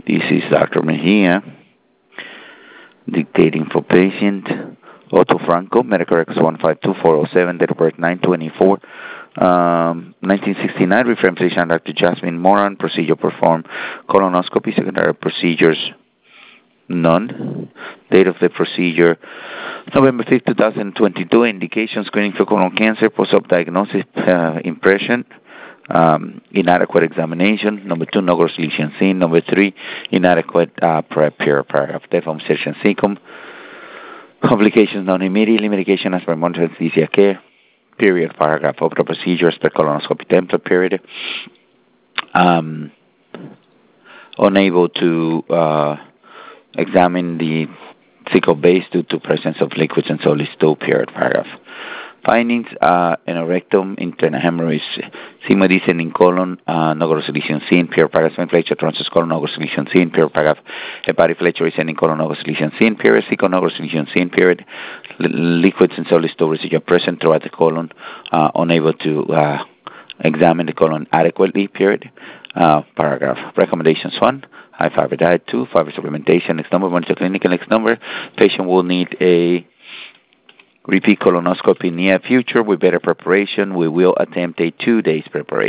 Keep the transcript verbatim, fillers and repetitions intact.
This is Doctor Mejia, dictating for patient Otto Franco, medical records one five two four zero seven, date of birth nine twenty-four, um, nineteen sixty-nine, referring patient Doctor Jasmine Moran, procedure performed, colonoscopy, secondary procedures, none. Date of the procedure, November fifth, twenty twenty-two, indication screening for colon cancer, post-op diagnosis, uh, impression, Um, inadequate examination. Number two, no gross lesion seen. Number three, inadequate uh, prep here, paragraph. Deform session secum. Complications known immediately. Medication as per monitor anesthesia care. Period. Paragraph. Of the procedure as per colonoscopy template. Period. Um, unable to uh, examine the fecal base due to presence of liquids and solid stool. Period. Paragraph. Findings, uh, in a rectum, internal hemorrhage, sigma descending colon, uh, no gross lesion seen, pure paragraph, fletcher, transverse colon, no gross lesion seen, pure paragraph, hepatic fletcher, descending colon, no gross lesion seen, period, fecal, no gross lesion seen, period, L- liquids and solid stool residue present throughout the colon, uh, unable to, uh, examine the colon adequately, period, uh, paragraph. Recommendations one, high fiber diet, two, fiber supplementation, next number, monitor clinical, next number, patient will need a repeat colonoscopy in near future with better preparation. We will attempt a two days preparation.